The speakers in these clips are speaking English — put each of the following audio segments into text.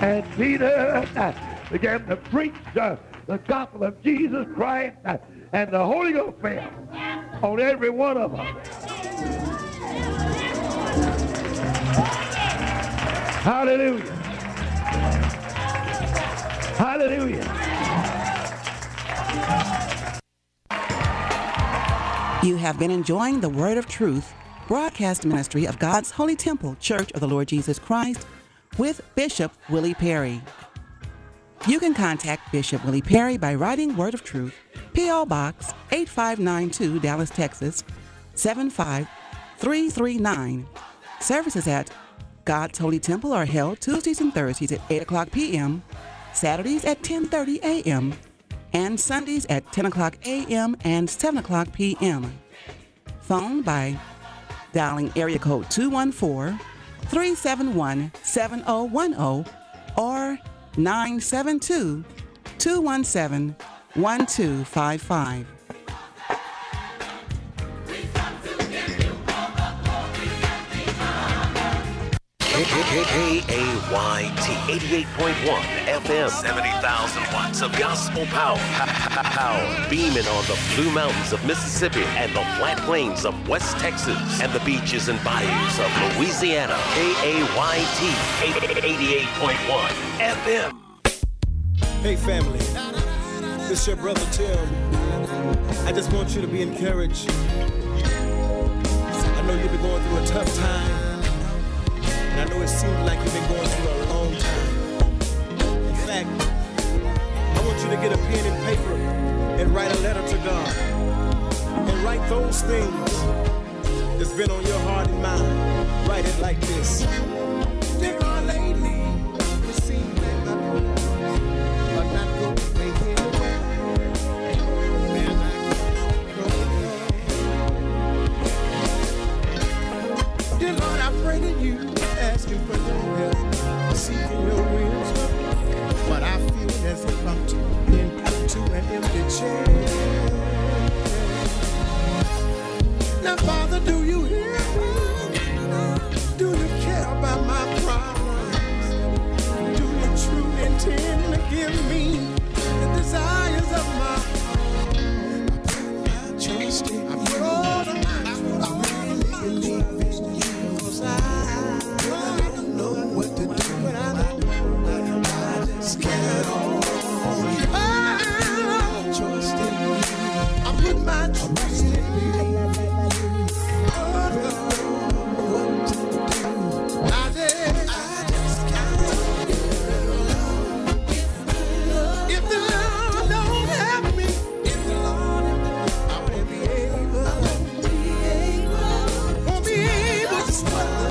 And Peter began to preach the gospel of Jesus Christ, and the Holy Ghost fell on every one of them. Hallelujah. Hallelujah. You have been enjoying the Word of Truth broadcast ministry of God's Holy Temple Church of the Lord Jesus Christ with Bishop Willie Perry. You can contact Bishop Willie Perry by writing Word of Truth, P.O. Box 8592, Dallas, Texas 75339. Services at God's Holy Temple are held Tuesdays and Thursdays at 8 o'clock p.m., Saturdays at 10:30 a.m., and Sundays at 10 o'clock a.m. and 7 o'clock p.m. Phone by dialing area code 214-371-7010 or 972-217-1255. KAYT 88.1 FM, 70,000 watts of gospel power. Beaming on the Blue Mountains of Mississippi and the flat plains of West Texas and the beaches and bayous of Louisiana. KAYT 88.1 FM. Hey family, this is your brother Tim. I just want you to be encouraged. I know you've been going through a tough time. And I know it seems like you've been going through a long time. In fact, I want you to get a pen and paper and write a letter to God. And write those things that's been on your heart and mind. Write it like this. Dear God, lately, it seems that my prayers are not going anywhere. Man, I don't know. Dear Lord, I pray to you. Asking for your help, seeking your wisdom, but I feel as if I'm talking to an empty chair. Now, Father, do you hear me? Do you care about my problems? Do you truly intend to give me the desires of my heart? I trust in you. I put all of my trust in you. I don't know what to do, but I just can't hold on. I trust in you. I put my trust in you. I don't know what to do. I just can't hold on. If the Lord don't help me, I won't be able to swallow.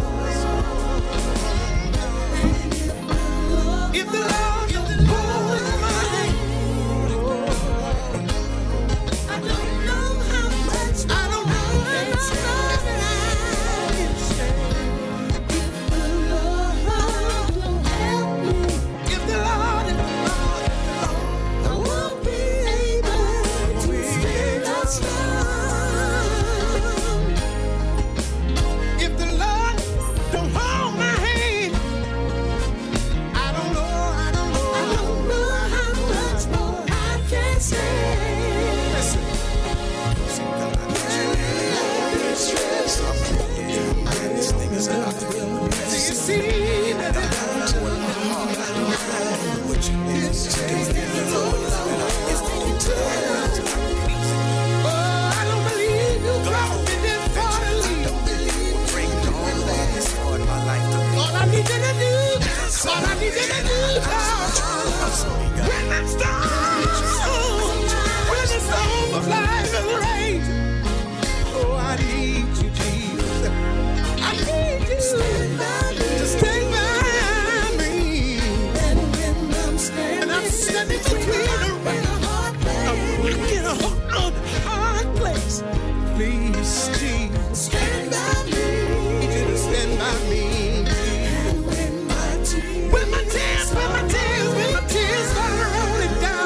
If the Lord don't hold my hand, I don't know how much I can stand. If the Lord I won't be able to stand strong. If the Lord don't hold my hand, I don't know how much more I can say. Listen, God, this thing is out there. Do you see that it's what you need? It's taking time. Oh, I don't believe you brought me this far to leave. I don't believe you bring all this far in my life to leave. All I need you to do, all I need you to do, when the storm of life is raging, oh, I need you, Jesus. I need you to stay by me. And I'm standing between a hard place. Please, Jesus, stand by me. I need you to stand by me. When my tears start rolling down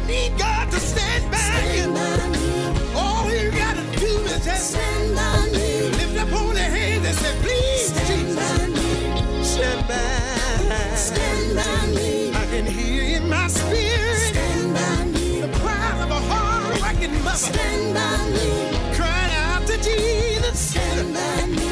need God to stand by you, all you gotta do is just stand by me. Lift up holy hands and say, please, stand by me. Stand by me. I can hear in my spirit. Stand by me. The cry of a hard-working mother. Stand by me. Crying out to Jesus. Stand by me.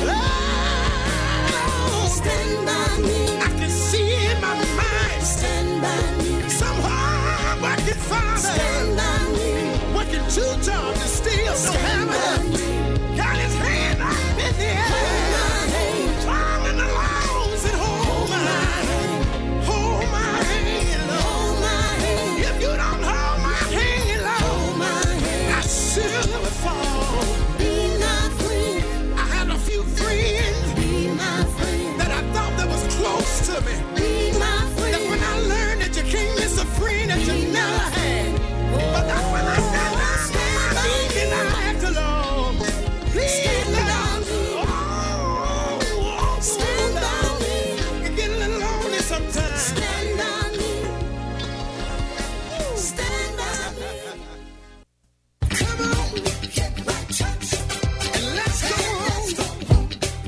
Oh, stand by me. I can see in my mind. Stand by me. Some hard-working father. Stand by me. Working 2 jobs and still don't have enough. Got his hand up in the air. Climbing the laws and hold my hand. Hold my hand, Lord. If you don't hold my hand, Lord, I sure will fall. Be my friend. I had a few friends. Be my friend. That I thought that was close to me. Be my friend. That's when I learned that you can't miss a friend that you never had. But that's when I stand by my feet and I act alone. Please stand by me. Oh, stand by me. You get a little lonely sometimes. Stand by me. Stand by me. Come on, get right, church, and let's go home.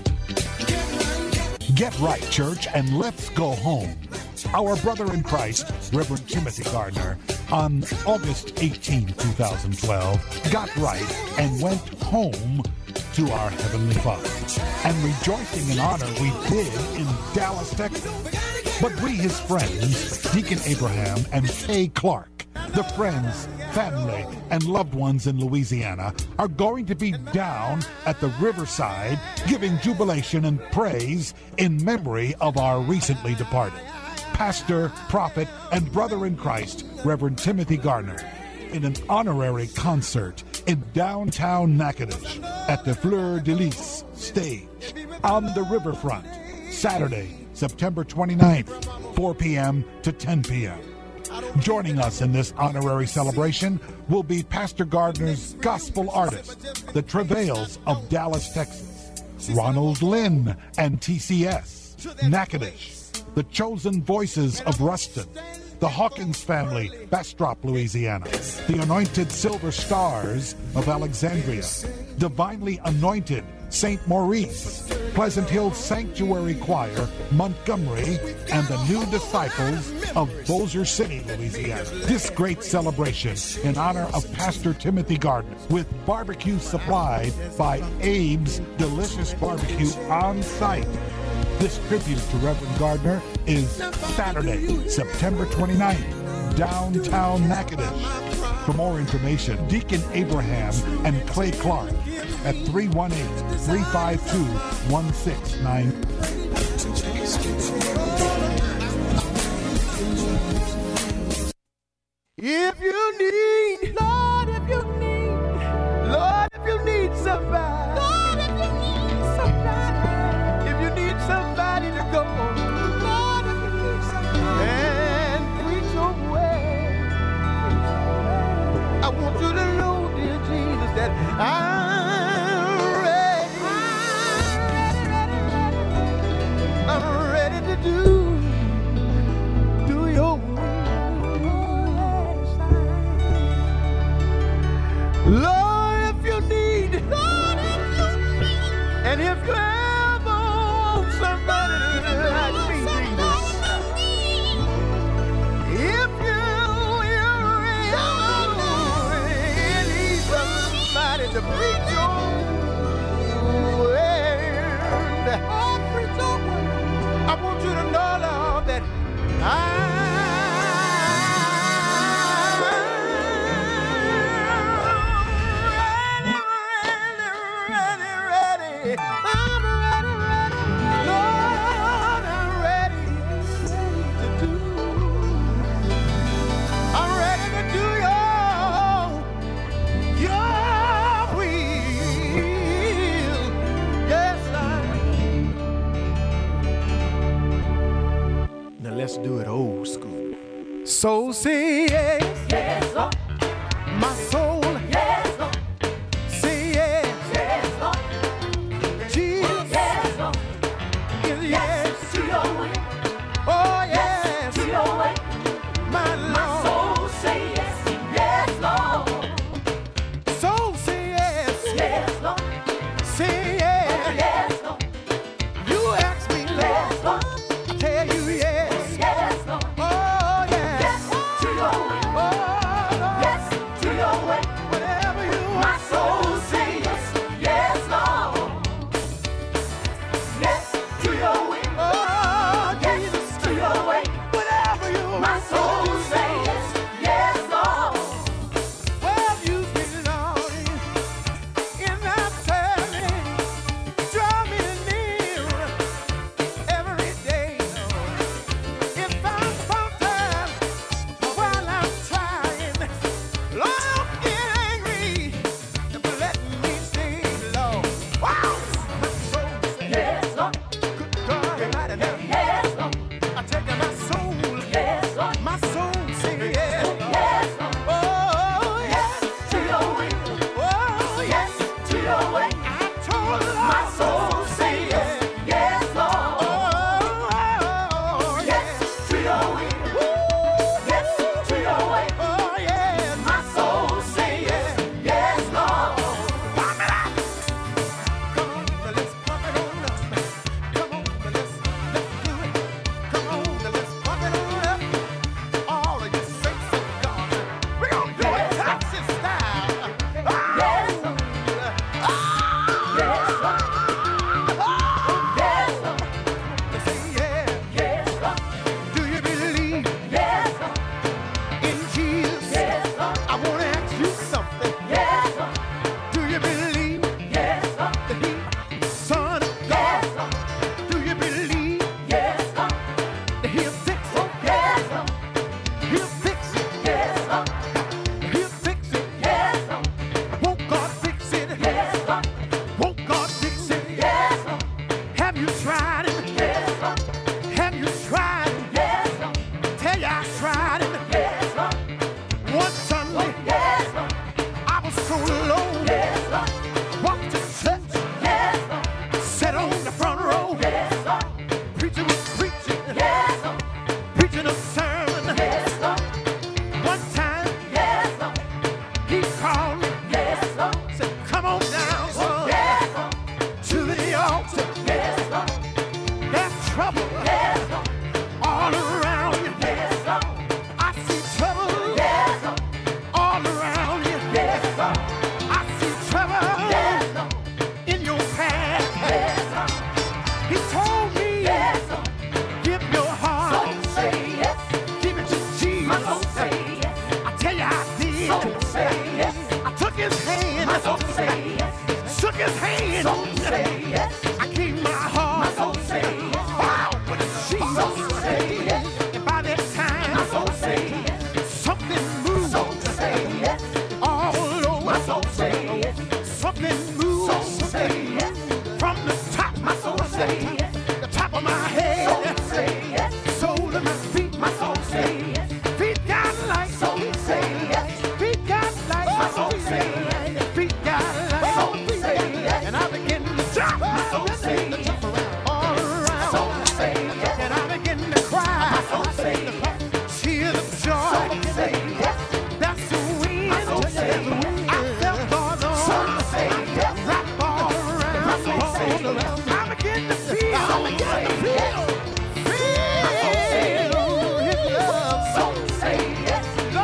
Get right, church, and let's go home. Our brother in Christ, Reverend Timothy Gardner, on August 18, 2012, got right and went home to our Heavenly Father. And rejoicing in honor we did in Dallas, Texas. But we, his friends, Deacon Abraham and Kay Clark, the friends, family, and loved ones in Louisiana, are going to be down at the Riverside giving jubilation and praise in memory of our recently departed pastor, prophet, and brother in Christ, Reverend Timothy Gardner, in an honorary concert in downtown Natchitoches at the Fleur de Lis stage on the riverfront, Saturday, September 29th, 4 p.m. to 10 p.m. Joining us in this honorary celebration will be Pastor Gardner's gospel artist, the Travails of Dallas, Texas, Ronald Lynn and TCS, Natchitoches, the Chosen Voices of Ruston, the Hawkins family, Bastrop, Louisiana, the Anointed Silver Stars of Alexandria, Divinely Anointed St. Maurice, Pleasant Hill Sanctuary Choir, Montgomery, and the New Disciples of Bossier City, Louisiana. This great celebration in honor of Pastor Timothy Gardner, with barbecue supplied by Abe's Delicious Barbecue on site. This tribute to Reverend Gardner is Saturday, September 29th, downtown Natchitoches. For more information, Deacon Abraham and Clay Clark at 318-352-1690. If you need, Lord, if you need, Lord, if you need somebody, Lord, if you need somebody, if you need somebody to go, Lord, if you need somebody, and preach your way, I want you to know, dear Jesus, that I'm ready to do your will. Lord, if you need, Lord, if you need, and if you ever want somebody like me, Jesus, if you need somebody to preach your word, I want you to know, Lord, that let's do it old school. So say yes, yes, Lord. My soul, yes, Lord. Say yes, yes, Lord. Jesus, yes, Lord. Yes, to your way. Oh yes, to your way. My Lord, my soul say yes. He'll fix it. Won't God fix it? Won't God fix it? Have you tried it? Have you tried it? Tell you I tried it. One Sunday, I was so low. Walked to church, sat on the front row. Preacher was preaching, preaching a sermon. One time, he called me, said, "Come on down, son, to the altar. There's trouble all around you. I see trouble all around you. I see trouble in your path." He told me, "Give your heart, give it to Jesus." I tell you I did. I took his hand, shook his hand.